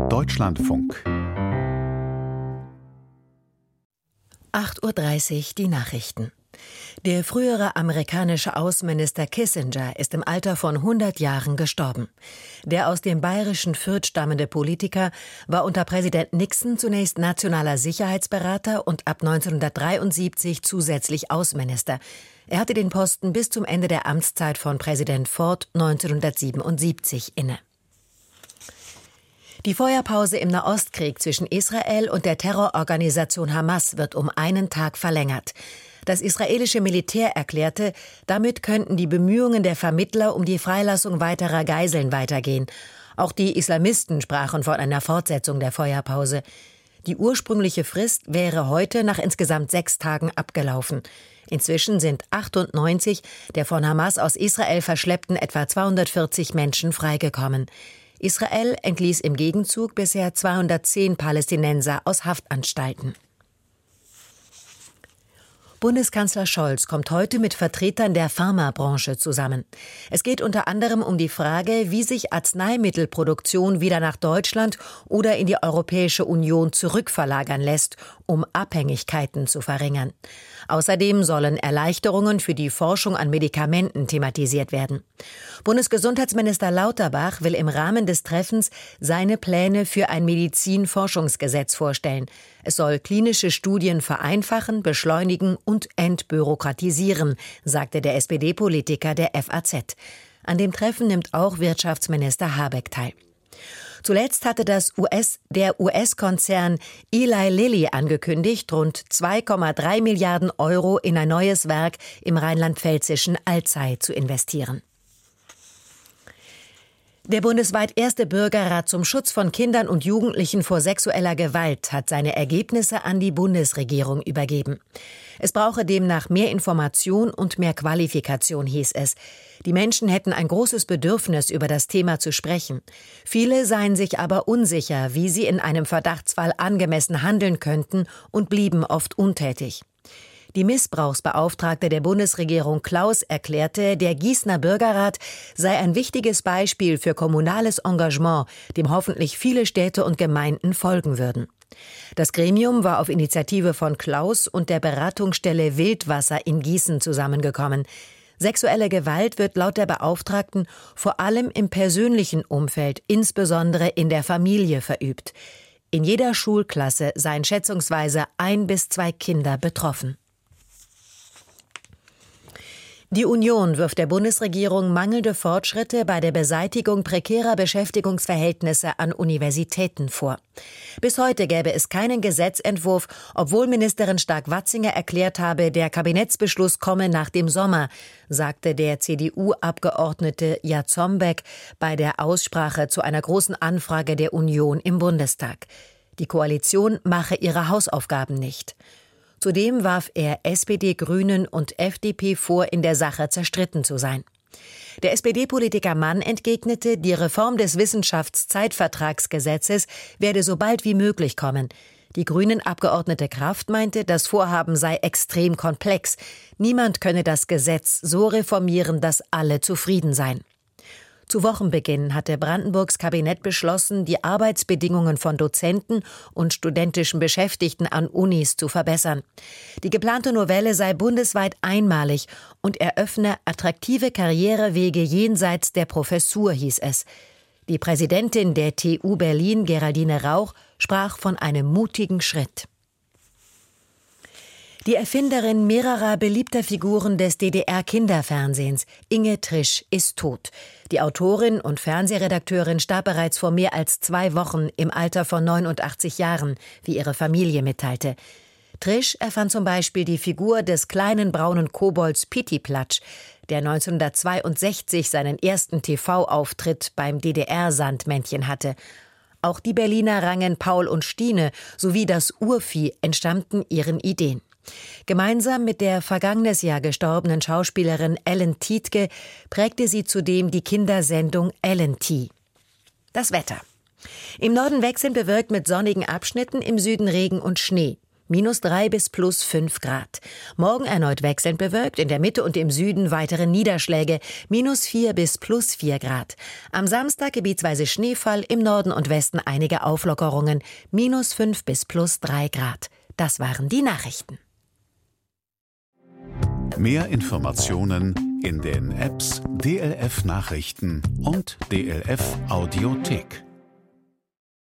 Deutschlandfunk. 8:30 Uhr die Nachrichten. Der frühere amerikanische Außenminister Kissinger ist im Alter von 100 Jahren gestorben. Der aus dem bayerischen Fürth stammende Politiker war unter Präsident Nixon zunächst nationaler Sicherheitsberater und ab 1973 zusätzlich Außenminister. Er hatte den Posten bis zum Ende der Amtszeit von Präsident Ford 1977 inne. Die Feuerpause im Nahostkrieg zwischen Israel und der Terrororganisation Hamas wird um einen Tag verlängert. Das israelische Militär erklärte, damit könnten die Bemühungen der Vermittler um die Freilassung weiterer Geiseln weitergehen. Auch die Islamisten sprachen von einer Fortsetzung der Feuerpause. Die ursprüngliche Frist wäre heute nach insgesamt 6 Tagen abgelaufen. Inzwischen sind 98 der von Hamas aus Israel verschleppten etwa 240 Menschen freigekommen. Israel entließ im Gegenzug bisher 210 Palästinenser aus Haftanstalten. Bundeskanzler Scholz kommt heute mit Vertretern der Pharmabranche zusammen. Es geht unter anderem um die Frage, wie sich Arzneimittelproduktion wieder nach Deutschland oder in die Europäische Union zurückverlagern lässt, um Abhängigkeiten zu verringern. Außerdem sollen Erleichterungen für die Forschung an Medikamenten thematisiert werden. Bundesgesundheitsminister Lauterbach will im Rahmen des Treffens seine Pläne für ein Medizinforschungsgesetz vorstellen. Es soll klinische Studien vereinfachen, beschleunigen und entbürokratisieren, sagte der SPD-Politiker der FAZ. An dem Treffen nimmt auch Wirtschaftsminister Habeck teil. Zuletzt hatte der US-Konzern Eli Lilly angekündigt, rund 2,3 Milliarden Euro in ein neues Werk im rheinland-pfälzischen Alzey zu investieren. Der bundesweit erste Bürgerrat zum Schutz von Kindern und Jugendlichen vor sexueller Gewalt hat seine Ergebnisse an die Bundesregierung übergeben. Es brauche demnach mehr Information und mehr Qualifikation, hieß es. Die Menschen hätten ein großes Bedürfnis, über das Thema zu sprechen. Viele seien sich aber unsicher, wie sie in einem Verdachtsfall angemessen handeln könnten und blieben oft untätig. Die Missbrauchsbeauftragte der Bundesregierung Klaus erklärte, der Gießener Bürgerrat sei ein wichtiges Beispiel für kommunales Engagement, dem hoffentlich viele Städte und Gemeinden folgen würden. Das Gremium war auf Initiative von Klaus und der Beratungsstelle Wildwasser in Gießen zusammengekommen. Sexuelle Gewalt wird laut der Beauftragten vor allem im persönlichen Umfeld, insbesondere in der Familie, verübt. In jeder Schulklasse seien schätzungsweise 1 bis 2 Kinder betroffen. Die Union wirft der Bundesregierung mangelnde Fortschritte bei der Beseitigung prekärer Beschäftigungsverhältnisse an Universitäten vor. Bis heute gäbe es keinen Gesetzentwurf, obwohl Ministerin Stark-Watzinger erklärt habe, der Kabinettsbeschluss komme nach dem Sommer, sagte der CDU-Abgeordnete Jarzombeck bei der Aussprache zu einer großen Anfrage der Union im Bundestag. Die Koalition mache ihre Hausaufgaben nicht. Zudem warf er SPD, Grünen und FDP vor, in der Sache zerstritten zu sein. Der SPD-Politiker Mann entgegnete, die Reform des Wissenschaftszeitvertragsgesetzes werde so bald wie möglich kommen. Die Grünen-Abgeordnete Kraft meinte, das Vorhaben sei extrem komplex. Niemand könne das Gesetz so reformieren, dass alle zufrieden seien. Zu Wochenbeginn hatte Brandenburgs Kabinett beschlossen, die Arbeitsbedingungen von Dozenten und studentischen Beschäftigten an Unis zu verbessern. Die geplante Novelle sei bundesweit einmalig und eröffne attraktive Karrierewege jenseits der Professur, hieß es. Die Präsidentin der TU Berlin, Geraldine Rauch, sprach von einem mutigen Schritt. Die Erfinderin mehrerer beliebter Figuren des DDR-Kinderfernsehens, Inge Trisch, ist tot. Die Autorin und Fernsehredakteurin starb bereits vor mehr als 2 Wochen im Alter von 89 Jahren, wie ihre Familie mitteilte. Trisch erfand zum Beispiel die Figur des kleinen braunen Kobolds Pittiplatsch, der 1962 seinen ersten TV-Auftritt beim DDR-Sandmännchen hatte. Auch die Berliner Rangen Paul und Stine sowie das Urvieh entstammten ihren Ideen. Gemeinsam mit der vergangenes Jahr gestorbenen Schauspielerin Ellen Tietke prägte sie zudem die Kindersendung Ellen T. Das Wetter. Im Norden wechselnd bewölkt mit sonnigen Abschnitten, im Süden Regen und Schnee. -3 bis +5 Grad. Morgen erneut wechselnd bewölkt, in der Mitte und im Süden weitere Niederschläge, -4 bis +4 Grad. Am Samstag gebietsweise Schneefall, im Norden und Westen einige Auflockerungen, -5 bis +3 Grad. Das waren die Nachrichten. Mehr Informationen in den Apps DLF Nachrichten und DLF Audiothek.